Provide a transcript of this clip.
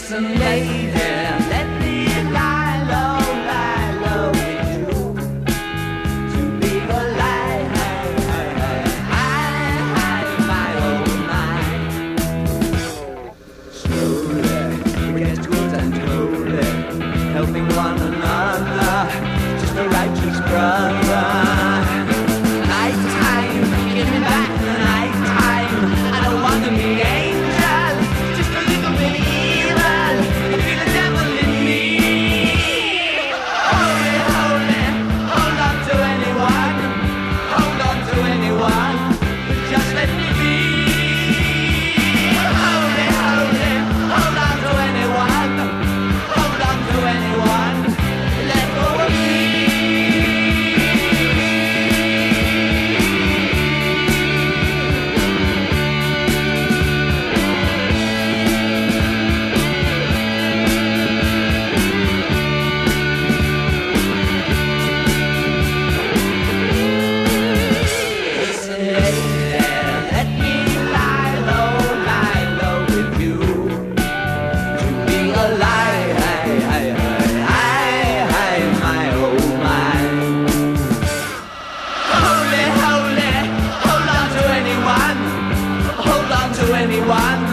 Listen, lady, let me lie low with you. To be alive, my old mind. Slowly, we get good and slowly, helping one another, just a righteous brother. Night time, give me back the night time. I don't want to be angel, just a little bit evil. I feel the devil in me. Holy, holy, hold on to anyone, hold on to anyone, but just let me be. Holy, holy, hold on to anyone, hold on to anyone, let go of me. Listen, lady, let me lie low with you. To be alive, my old mind. Holy, holy, hold on to anyone, hold on to anyone,